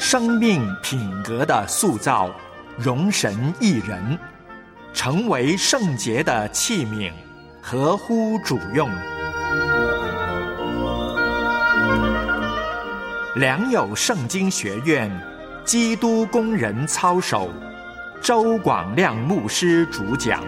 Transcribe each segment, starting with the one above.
生命品格的塑造，容神益人，成为圣洁的器皿，合乎主用。良友圣经学院基督工人操守，周广亮牧师主讲。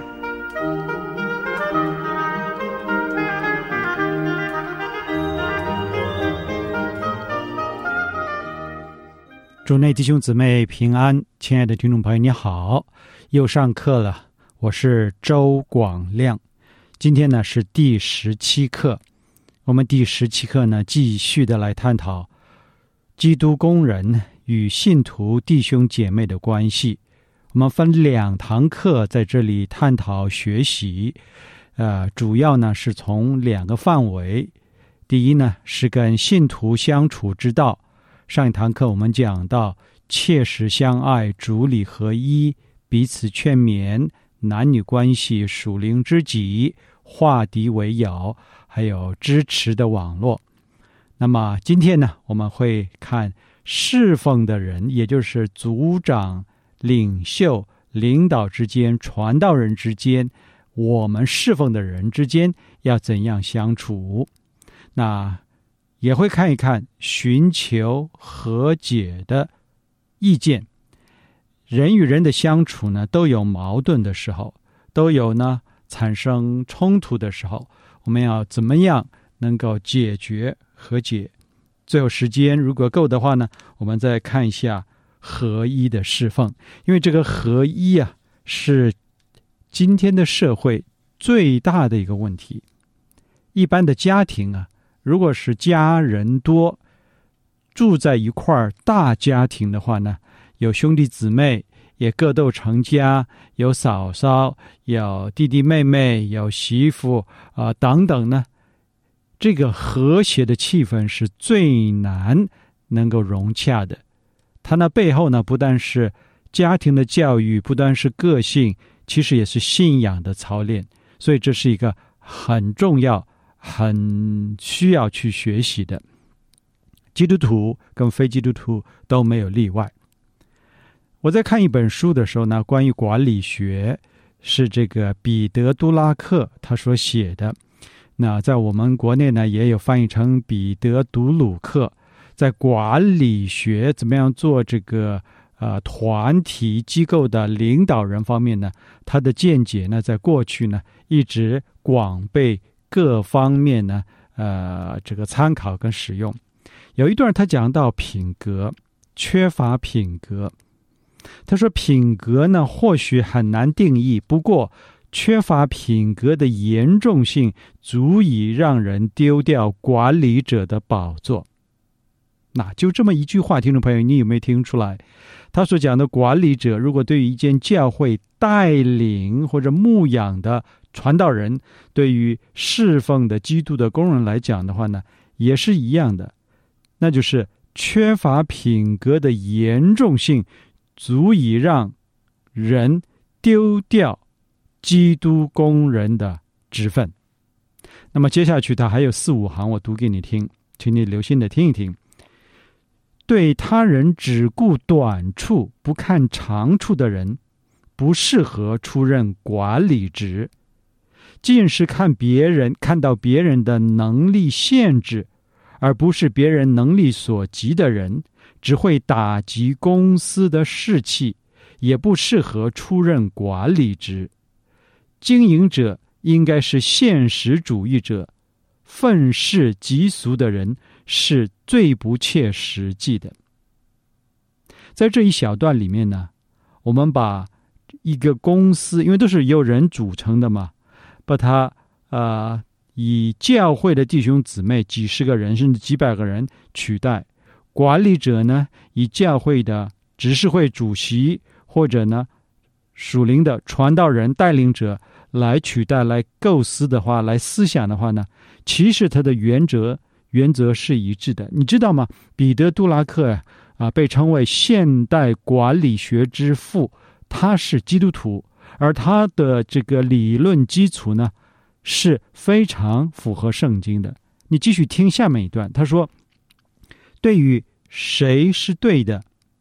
主内弟兄姊妹平安，亲爱的听众朋友你好，又上课了，我是周广亮。今天呢是第17课，我们第17课呢继续的来探讨基督工人与信徒弟兄姐妹的关系。我们分2堂课在这里探讨学习，主要呢是从2个范围。第一呢是跟信徒相处之道，上一堂课我们讲到切实相爱，主理合一，彼此劝勉，男女关系，属灵知己，化敌为友，还有支持的网络。那么今天呢我们会看侍奉的人，也就是组长、领袖、领导之间，传道人之间，我们侍奉的人之间要怎样相处。那也会看一看寻求和解的意见。人与人的相处呢都有矛盾的时候，都有呢产生冲突的时候，我们要怎么样能够解决和解。最后时间如果够的话呢，我们再看一下合一的侍奉。因为这个合一啊是今天的社会最大的一个问题。一般的家庭啊，如果是家人多，住在一块儿大家庭的话呢，有兄弟姊妹，也各都成家，有嫂嫂，有弟弟妹妹，有媳妇等等呢，这个和谐的气氛是最难能够融洽的。它那背后呢，不但是家庭的教育，不单是个性，其实也是信仰的操练。所以这是一个很重要很需要去学习的，基督徒跟非基督徒都没有例外。我在看一本书的时候呢，关于管理学，是这个彼得·杜拉克他所写的。那在我们国内呢也有翻译成彼得·杜鲁克。在管理学怎么样做这个团体机构的领导人方面呢，他的见解呢在过去呢一直广被各方面呢这个参考跟使用。有一段他讲到品格，缺乏品格。他说品格呢或许很难定义，不过缺乏品格的严重性足以让人丢掉管理者的宝座。那就这么一句话，听众朋友你有没有听出来？他所讲的管理者，如果对于一间教会带领或者牧养的传道人，对于侍奉的基督的工人来讲的话呢，也是一样的。那就是缺乏品格的严重性足以让人丢掉基督工人的职分。那么接下去他还有4-5行，我读给你听，请你留心的听一听。对他人只顾短处不看长处的人，不适合出任管理职。尽是看到别人的能力限制，而不是别人能力所及的人，只会打击公司的士气，也不适合出任管理职。经营者应该是现实主义者，愤世嫉俗的人是最不切实际的。在这一小段里面呢，我们把一个公司，因为都是由人组成的嘛，把它以教会的弟兄姊妹几十个人甚至几百个人取代，管理者呢以教会的执事会主席或者呢属灵的传道人带领者来取代，来构思的话，来思想的话呢，其实它的原则是一致的。你知道吗？彼得·杜拉克被称为现代管理学之父，他是基督徒，而他的这个理论基础呢是非常符合圣经的。你继续听下面一段，他说，对于谁是对的，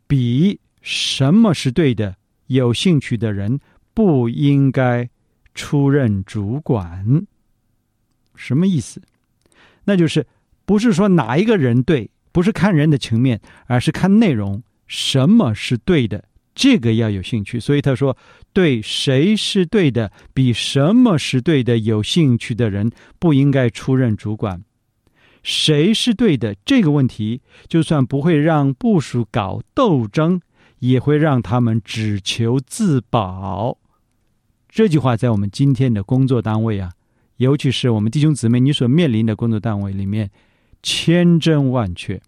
比什么是对的有兴趣的人不应该出任主管。什么意思？那就是不是说哪一个人对，不是看人的情面，而是看内容，什么是对的，这个要有兴趣。所以他说，对谁是对的比什么是对的有兴趣的人不应该出任主管。谁是对的这个问题，就算不会让部属搞斗争，也会让他们只求自保。这句话在我们今天的工作单位啊，尤其是我们弟兄姊妹你所面临的工作单位里面，千真万确。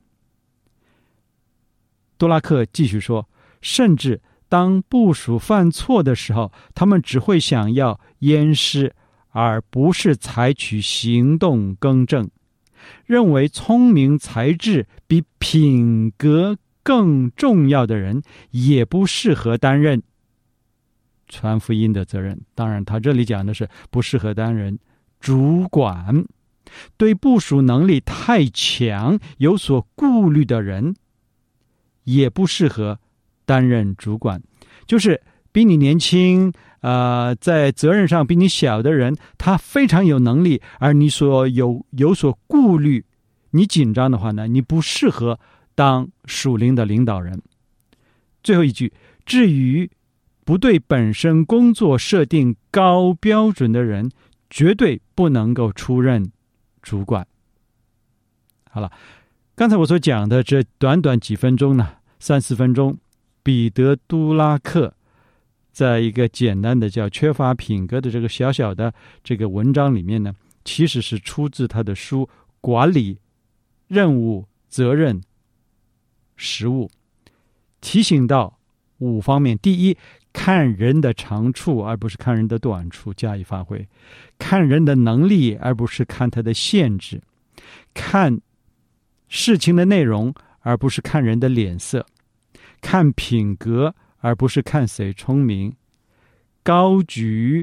多拉克继续说，甚至当部属犯错的时候，他们只会想要掩饰，而不是采取行动更正，认为聪明才智比品格更重要的人也不适合担任传福音的责任。当然他这里讲的是不适合担任主管。对部属能力太强有所顾虑的人也不适合担任主管。就是比你年轻在责任上比你小的人，他非常有能力，而你有所顾虑，你紧张的话呢，你不适合当属灵的领导人。最后一句，至于不对本身工作设定高标准的人，绝对不能够出任主管。好了，刚才我所讲的这短短几分钟呢，3-4分钟，彼得·杜拉克在一个简单的叫缺乏品格的这个小小的这个文章里面呢，其实是出自他的书《管理任务责任实务》，提醒到5方面。第一，看人的长处而不是看人的短处加以发挥，看人的能力而不是看他的限制，看事情的内容而不是看人的脸色，看品格而不是看谁聪明，高举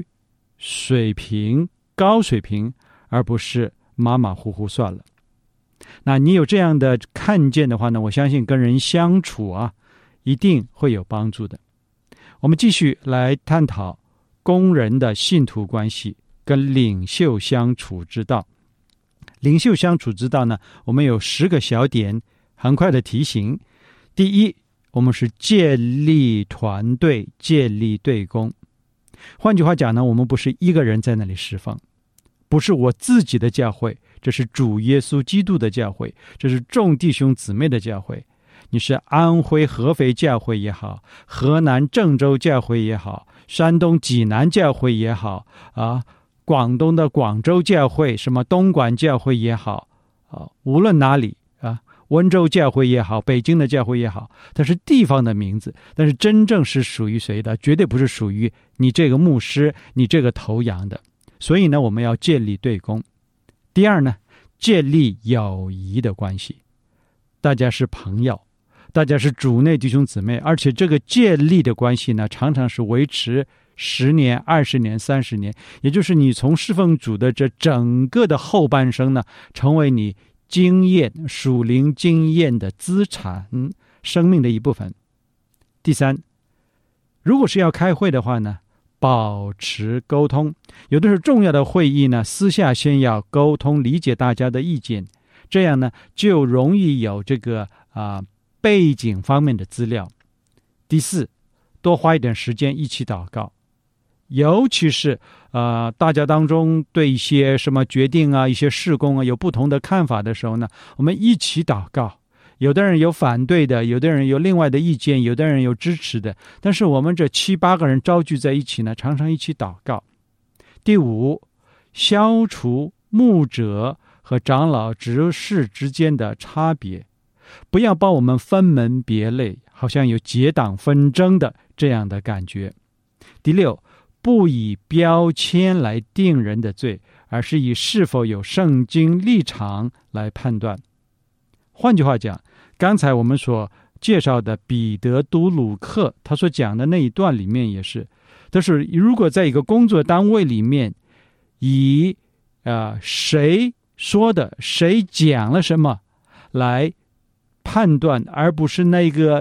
高水平而不是马马虎虎算了。那你有这样的看见的话呢，我相信跟人相处啊一定会有帮助的。我们继续来探讨工人的信徒关系跟领袖相处之道。领袖相处之道呢，我们有10个小点，很快的提醒。第一，我们是建立团队，建立队工。换句话讲呢，我们不是一个人在那里侍奉，不是我自己的教会，这是主耶稣基督的教会，这是众弟兄姊妹的教会。你是安徽合肥教会也好，河南郑州教会也好，山东济南教会也好广东的广州教会，什么东莞教会也好无论哪里温州教会也好，北京的教会也好，它是地方的名字，但是真正是属于谁的，绝对不是属于你这个牧师，你这个头羊的。所以呢，我们要建立队工。第二呢，建立友谊的关系，大家是朋友，大家是主内弟兄姊妹，而且这个建立的关系呢，常常是维持10年、20年、30年，也就是你从侍奉主的这整个的后半生呢，成为你属灵经验的资产，生命的一部分。第三，如果是要开会的话呢，保持沟通。有的是重要的会议呢，私下先要沟通，理解大家的意见，这样呢就容易有这个背景方面的资料。第四，多花一点时间一起祷告，尤其是大家当中对一些什么决定一些事工有不同的看法的时候呢，我们一起祷告。有的人有反对的，有的人有另外的意见，有的人有支持的，但是我们这7-8个人招聚在一起呢，常常一起祷告。第五，消除牧者和长老执事之间的差别，不要把我们分门别类，好像有结党纷争的这样的感觉。第六，不以标签来定人的罪，而是以是否有圣经立场来判断。换句话讲，刚才我们所介绍的彼得·杜鲁克他所讲的那一段里面也是，但是如果在一个工作单位里面，以谁说的谁讲了什么来判断，而不是那个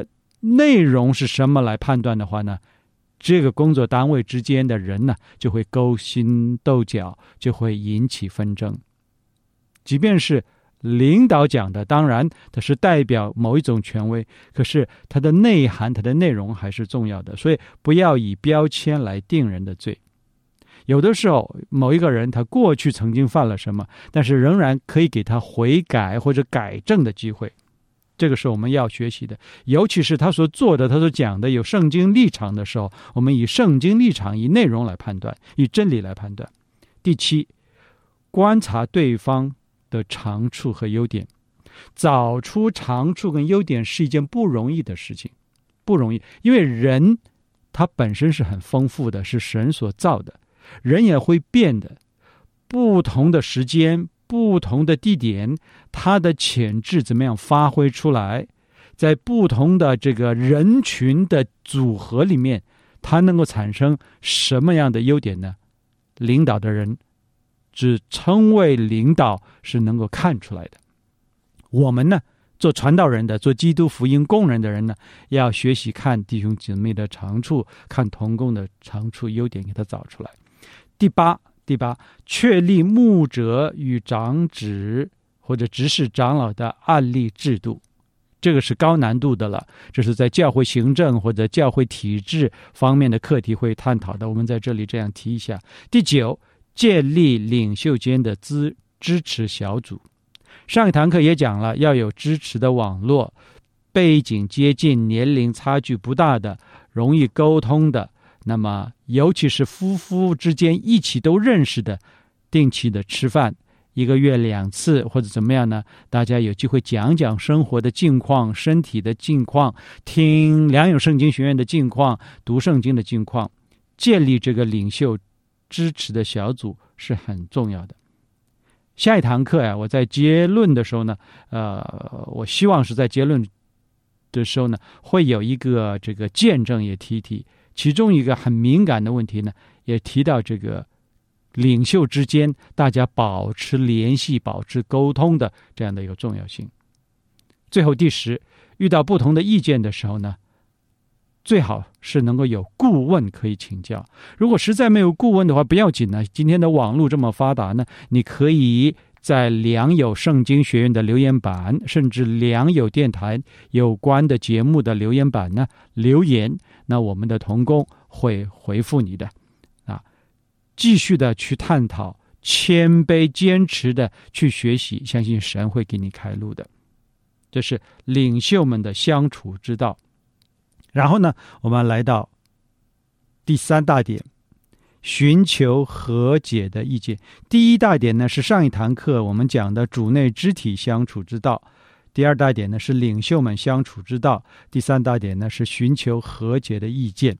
内容是什么来判断的话呢，这个工作单位之间的人呢就会勾心斗角，就会引起纷争。即便是领导讲的，当然它是代表某一种权威，可是它的内涵、它的内容还是重要的，所以不要以标签来定人的罪。有的时候某一个人他过去曾经犯了什么，但是仍然可以给他悔改或者改正的机会，这个是我们要学习的。尤其是他所做的、他所讲的有圣经立场的时候，我们以圣经立场、以内容来判断，以真理来判断。第七，观察对方的长处和优点，找出长处跟优点是一件不容易的事情，不容易，因为人他本身是很丰富的，是神所造的，人也会变的，不同的时间、不同的地点，他的潜质怎么样发挥出来，在不同的这个人群的组合里面，他能够产生什么样的优点呢？领导的人只称为领导是能够看出来的。我们呢，做传道人的、做基督福音工人的人呢，要学习看弟兄姊妹的长处，看同工的长处、优点，给他找出来。第八，确立牧者与长子或者执事长老的案例制度，这个是高难度的了，这是在教会行政或者教会体制方面的课题会探讨的，我们在这里这样提一下。第九，建立领袖间的支持小组。上一堂课也讲了，要有支持的网络，背景接近、年龄差距不大的、容易沟通的，那么尤其是夫妇之间一起都认识的，定期的吃饭，1个月2次或者怎么样呢？大家有机会讲讲生活的近况、身体的近况，听良友圣经学院的近况，读圣经的近况，建立这个领袖支持的小组是很重要的。下一堂课呀，我在结论的时候呢，我希望是在结论的时候呢，会有一个这个见证也提一提，其中一个很敏感的问题呢，也提到这个领袖之间大家保持联系、保持沟通的这样的一个重要性。最后第10，遇到不同的意见的时候呢，最好是能够有顾问可以请教。如果实在没有顾问的话，不要紧呢，今天的网络这么发达呢，你可以在良友圣经学院的留言板，甚至良友电台有关的节目的留言板呢留言，那我们的同工会回复你的继续的去探讨，谦卑坚持的去学习，相信神会给你开路的。这是领袖们的相处之道。然后呢，我们来到第3大点，寻求和解的意见。第1大点呢是上一堂课我们讲的主内肢体相处之道，第2大点呢是领袖们相处之道，第3大点呢是寻求和解的意见。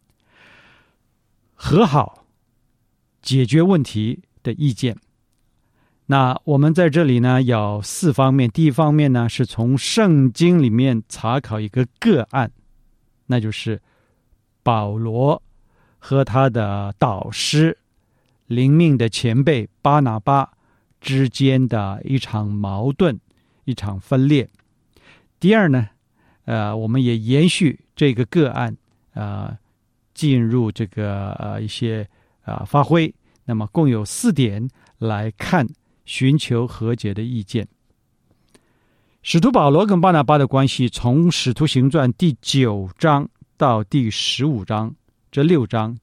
和好解决问题的意见，那我们在这里呢有4方面。第一方面呢是从圣经里面查考一个个案，那就是保罗和他的导师灵命的前辈巴拿巴之间的一场矛盾，一场分裂。第二呢，我们也延续这个个案，进入这个一些发挥。那么共有4点来看寻求和解的意见。使徒保罗跟巴拿巴的关系，从使徒行传第9章到第15章，这6章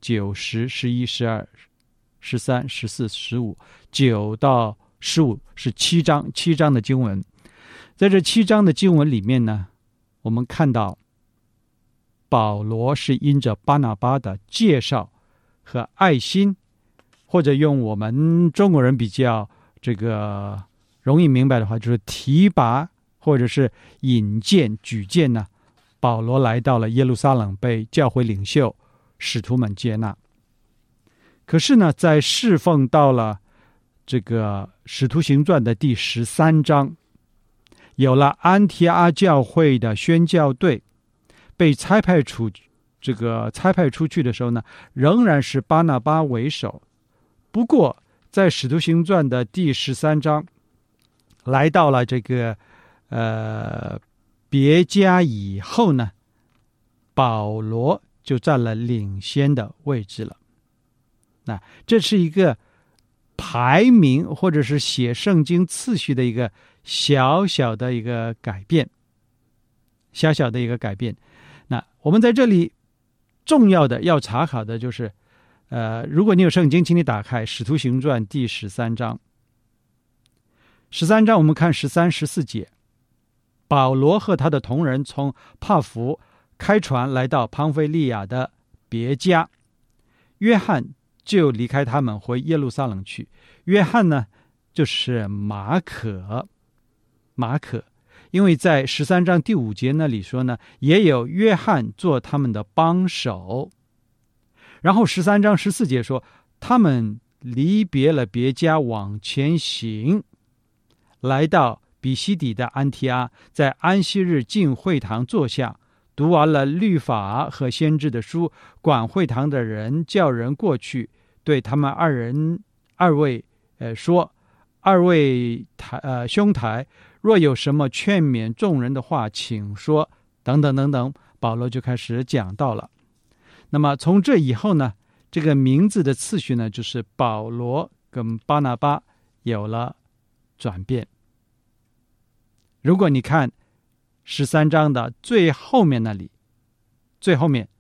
9、10、11、12、13、14、15 9到15是7章的经文。在这7章的经文里面呢，我们看到保罗是因着巴拿巴的介绍和爱心，或者用我们中国人比较这个容易明白的话，就是提拔或者是引荐举荐呢，保罗来到了耶路撒冷，被教会领袖使徒们接纳。可是呢，在侍奉到了这个使徒行传的第13章，有了安提阿教会的宣教队被差派出去的时候呢，仍然是巴拿巴为首。不过在使徒行传的第13章来到了这个别家以后呢， 保罗就占了领先的位置了。那这是一个排名或者是写圣经次序的一个小小的一个改变，小小的一个改变。那我们在这里重要的要查考的就是如果你有圣经，请你打开《使徒行传》第13章。13章我们看13、14节，保罗和他的同人从帕福开船来到庞菲利亚的别家，约翰就离开他们回耶路撒冷去。约翰呢，就是马可，因为在13章第5节那里说呢，也有约翰做他们的帮手。然后13章14节说，他们离别了别家往前行，来到比西底的安提阿，在安息日进会堂坐下，读完了律法和先知的书，管会堂的人叫人过去，对他们二位说，二位兄台，若有什么劝勉众人的话，请说，等等等等。保罗就开始讲到了。那么从这以后呢，这个名字的次序呢，就是保罗跟巴拿巴有了转变。如果你看13章的最后面那里，最后面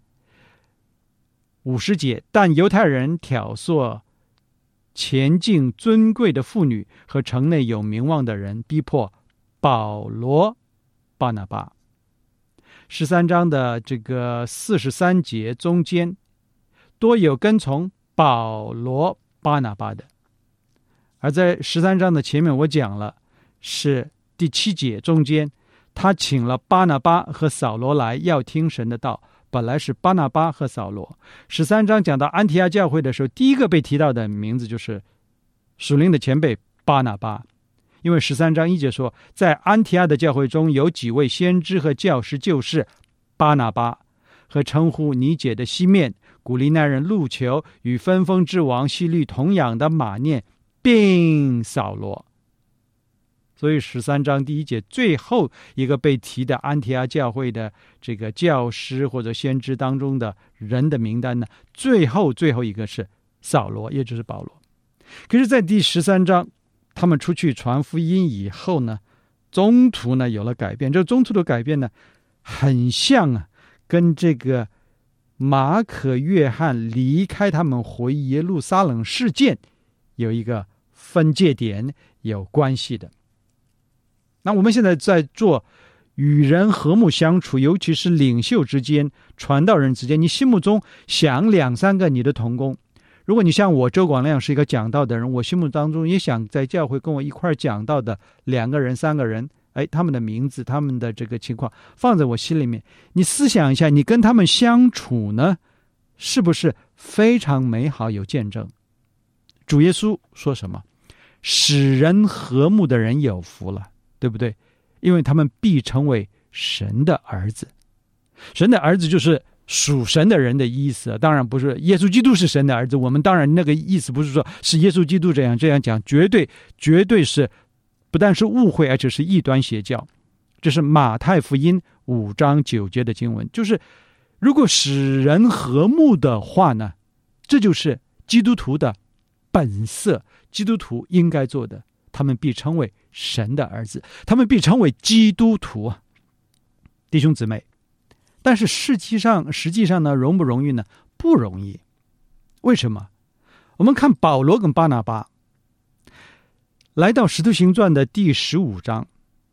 50节，但犹太人挑唆前进尊贵的妇女和城内有名望的人，逼迫保罗、巴拿巴。13章的这个43节中间，多有跟从保罗、巴拿巴的。而在13章的前面我讲了，是第7节中间，他请了巴拿巴和扫罗来，要听神的道。本来是巴拿巴和扫罗。13章讲到安提阿教会的时候，第一个被提到的名字就是属灵的前辈巴拿巴。因为13章1节说，在安提阿的教会中有几位先知和教师，就是巴拿巴和称呼尼解的西面、古利奈人路求与分封之王希律同养的马念，并扫罗。所以13章第1节最后一个被提的安提阿教会的这个教师或者先知当中的人的名单呢，最后一个是扫罗，也就是保罗。可是在第13章他们出去传福音以后呢，中途呢有了改变。这个中途的改变呢，很像跟这个马可、约翰离开他们回耶路撒冷事件有一个分界点有关系的。那我们现在在做与人和睦相处，尤其是领袖之间、传道人之间，你心目中想2、3个你的同工。如果你像我周广亮是一个讲道的人，我心目当中也想在教会跟我一块讲道的2个人、3个人，他们的名字、他们的这个情况放在我心里面。你思想一下，你跟他们相处呢，是不是非常美好有见证？主耶稣说什么？使人和睦的人有福了，对不对？因为他们必成为神的儿子。神的儿子就是属神的人的意思，当然不是耶稣基督是神的儿子。我们当然那个意思不是说是耶稣基督这样讲，绝对是不但是误会，而且是异端邪教。这是马太福音5章9节的经文，就是如果使人和睦的话呢，这就是基督徒的本色，基督徒应该做的。他们必成为神的儿子，他们必成为基督徒啊，弟兄姊妹。但是实际上呢，容不容易呢？不容易。为什么？我们看保罗跟巴拿巴来到使徒行传的第15章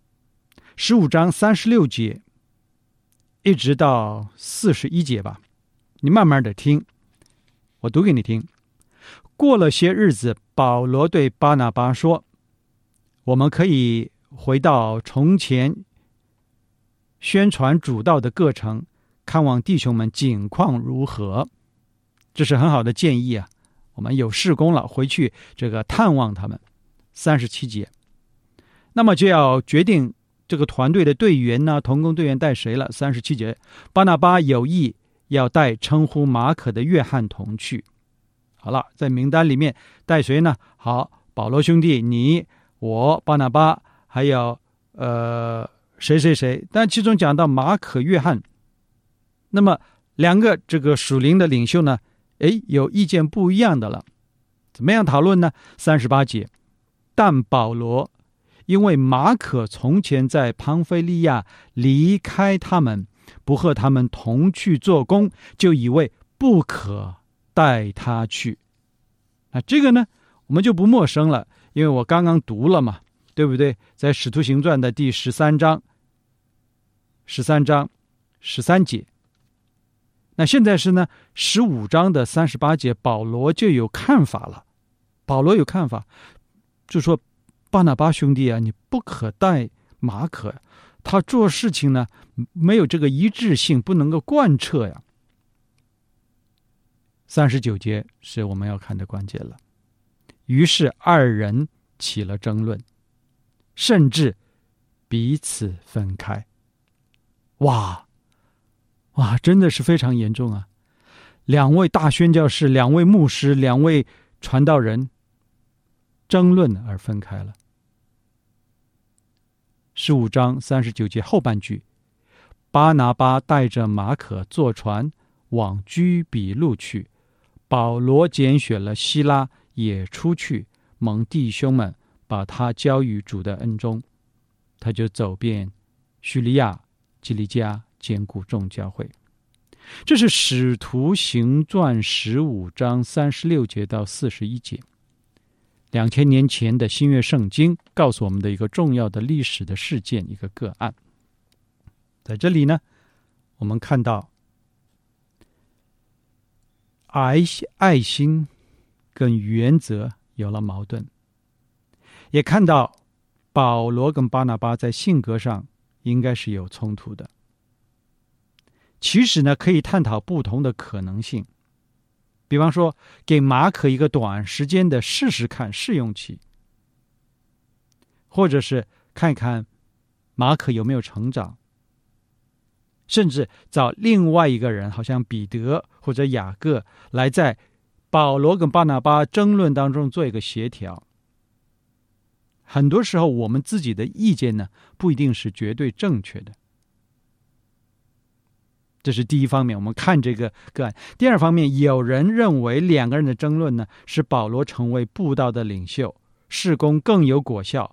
36节一直到41节吧，你慢慢的听，我读给你听。过了些日子，保罗对巴拿巴说，我们可以回到从前宣传主道的各城，看望弟兄们景况如何。这是很好的建议啊，我们有事工了，回去这个探望他们。37节，那么就要决定这个团队的队员呢，同工队员带谁了。37节，巴拿巴有意要带称呼马可的约翰同去。好了，在名单里面带谁呢？好，保罗兄弟，你我巴拿巴，还有谁，但其中讲到马可、约翰， 那么两个这个属灵的领袖呢，有意见不一样的了。怎么样讨论呢？38节，但保罗因为马可从前在庞菲利亚离开他们，不和他们同去做工，就以为不可带他去。那这个呢，我们就不陌生了，因为我刚刚读了嘛，对不对？在使徒行传的第13章13节。那现在是呢15章的38节，保罗就有看法了。保罗有看法，就说巴拿巴兄弟啊，你不可带马可，他做事情呢没有这个一致性，不能够贯彻呀。39节是我们要看的关键了。于是二人起了争论，甚至彼此分开。哇，真的是非常严重啊！两位大宣教士，两位牧师，两位传道人争论而分开了。15章39节后半句，巴拿巴带着马可坐船往居比路去，保罗拣选了希拉也出去，蒙弟兄们把他交于主的恩中，他就走遍叙利亚、基利家，兼顾众教会。这是使徒行传15章36节到41节。2000年前的新约圣经告诉我们的一个重要的历史的事件，一个个案。在这里呢，我们看到爱心跟原则有了矛盾，也看到保罗跟巴拿巴在性格上应该是有冲突的。其实呢，可以探讨不同的可能性，比方说给马可一个短时间的试试看试用期，或者是看看马可有没有成长，甚至找另外一个人，好像彼得或者雅各，来在保罗跟巴拿巴争论当中做一个协调。很多时候我们自己的意见呢，不一定是绝对正确的。这是第一方面，我们看这个个案。第二方面，有人认为两个人的争论呢，使保罗成为布道的领袖，事工更有果效。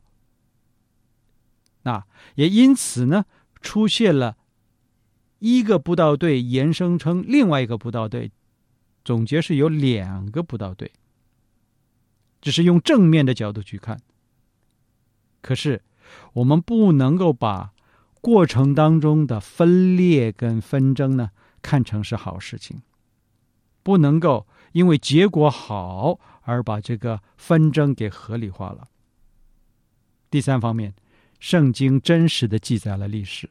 也因此呢，出现了一个布道队延伸成另外一个布道队，总结是有两个布道队。只是用正面的角度去看，可是我们不能够把过程当中的分裂跟纷争呢看成是好事情，不能够因为结果好而把这个纷争给合理化了。第三方面，圣经真实的记载了历史。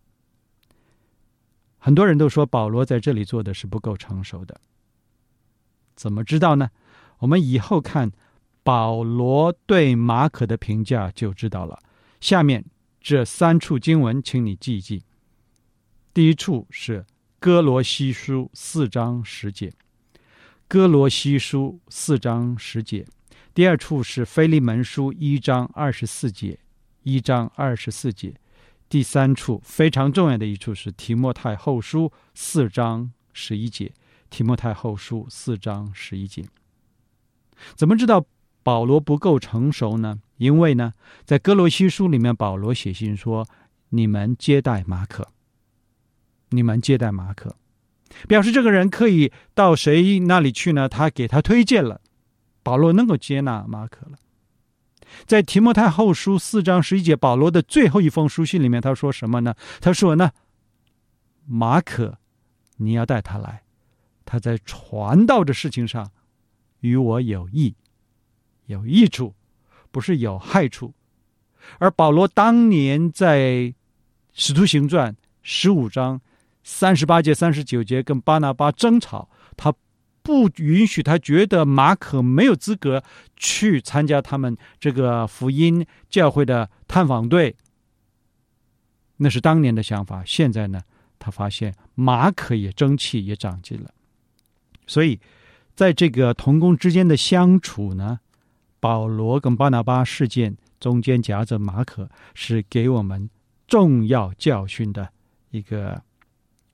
很多人都说保罗在这里做的是不够成熟的，怎么知道呢？我们以后看保罗对马可的评价就知道了。下面这3处经文请你记一记。第一处是哥罗西书4章10节，哥罗西书4章10节。第二处是腓利门书1章24节，1章24节。第三处非常重要的一处是提摩太后书4章11节，提摩太后书4章11节。怎么知道保罗不够成熟呢？因为呢，在哥罗西书里面，保罗写信说，你们接待马可，你们接待马可，表示这个人可以到谁那里去呢？他给他推荐了，保罗能够接纳马可了。在提摩太后书4章11节，保罗的最后一封书信里面，他说什么呢？他说呢，马可你要带他来，他在传道的事情上与我有益处，不是有害处。而保罗当年在使徒行传15章38节39节跟巴拿巴争吵，他不允许，他觉得马可没有资格去参加他们这个福音教会的探访队。那是当年的想法。现在呢，他发现马可也争气，也长进了。所以在这个同工之间的相处呢，保罗跟巴拿巴事件中间夹着马可，是给我们重要教训的一个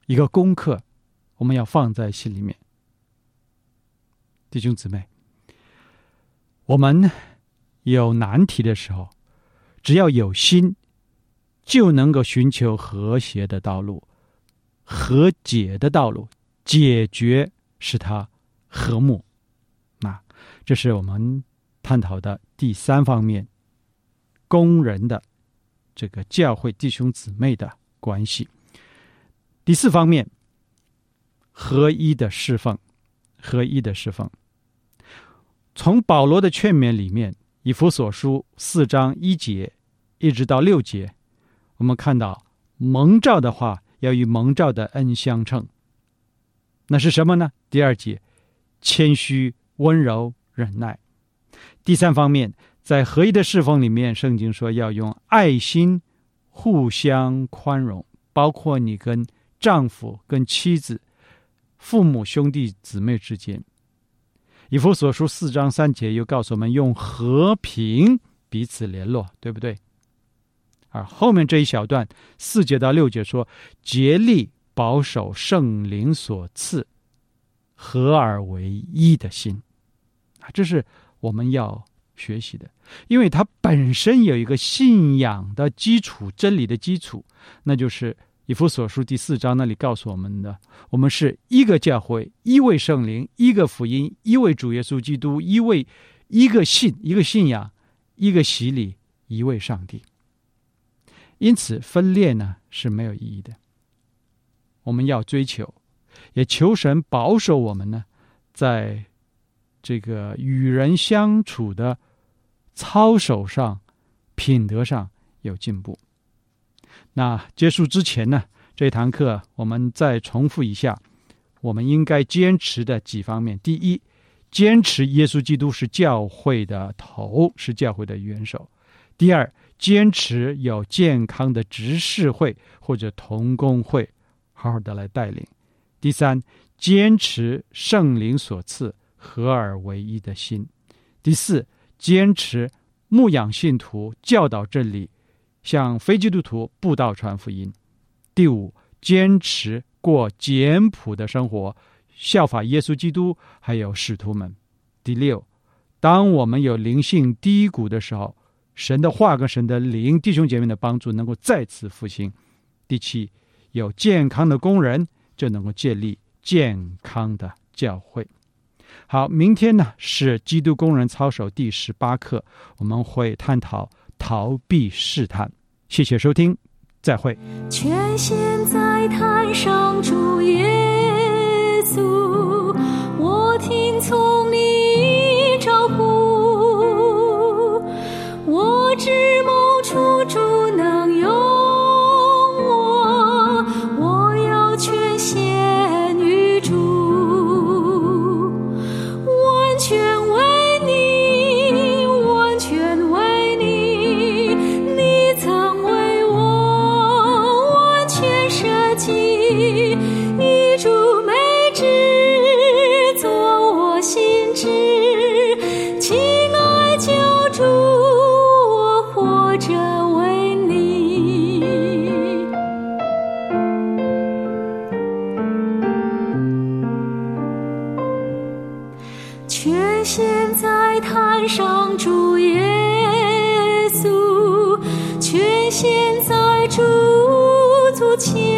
一个功课，我们要放在心里面。弟兄姊妹，我们有难题的时候，只要有心，就能够寻求和谐的道路、和解的道路，解决使它和睦。这是我们探讨的第3方面，工人的这个教会弟兄姊妹的关系。第4方面，合一的侍奉。合一的侍奉，从保罗的劝勉里面，以弗所书4章1节一直到6节，我们看到蒙召的话要与蒙召的恩相称。那是什么呢？第2节，谦虚、温柔、忍耐。第3方面，在合一的侍奉里面，圣经说要用爱心互相宽容，包括你跟丈夫、跟妻子、父母、兄弟姊妹之间。以弗所书4章3节又告诉我们用和平彼此联络，对不对？而后面这一小段4节到6节说，竭力保守圣灵所赐合而为一的心。这是我们要学习的，因为它本身有一个信仰的基础，真理的基础，那就是以弗所书第4章那里告诉我们的，我们是一个教会，一位圣灵，一个福音，一位主耶稣基督，一个信仰，一个洗礼，一位上帝。因此分裂呢是没有意义的。我们要追求，也求神保守我们呢，在这个与人相处的操守上、品德上有进步。那结束之前呢，这堂课我们再重复一下我们应该坚持的几方面。第一，坚持耶稣基督是教会的头，是教会的元首。第二，坚持有健康的执事会或者同工会好好的来带领。第三，坚持圣灵所赐合而为一的心。第四，坚持牧养信徒，教导真理，向非基督徒布道传福音。第五，坚持过简朴的生活，效法耶稣基督还有使徒们。第六，当我们有灵性低谷的时候，神的话跟神的灵，弟兄姐妹的帮助能够再次复兴。第七，有健康的工人，就能够建立健康的教会。好，明天呢是基督工人操守第18课，我们会探讨逃避试探。谢谢收听，再会。 全心在坛上主耶稣，我听从你招呼，我知谋处主能用我，我要全献于主，完全为你，完全为你，你曾为我完全舍己，以主美旨做我心志，亲爱救主，我活着为你。全心在坛上主耶稣，全心在主足前。